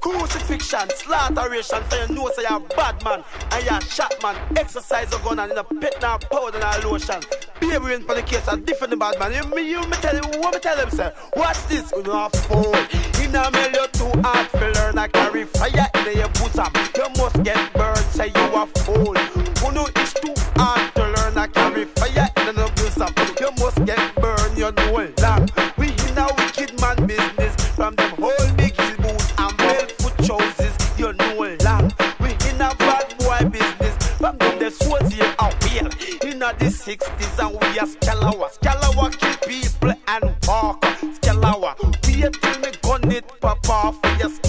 Crucifixion, slaughteration, so you know say you're a bad man and you're a shot man. Exercise a gun and in a pit now powder and a lotion. Baby in for the case and different the bad man. You me tell him, what me tell him, sir? Watch this, you know a fool. In a mill you too hard to learn a carry fire in your bosom. You must get burned, say you a fool. You know it's too hard to learn a carry fire in your bosom. You must get burned, you know lamb. We in a wicked man business from them whole big hill boots and barefoot trousers, you know lamb. We in a bad boy business from them the swords here out here. In the 60s and we are Scalawa. Scalawa kill people and walk. Scalawa, wait till me gun it pop off for your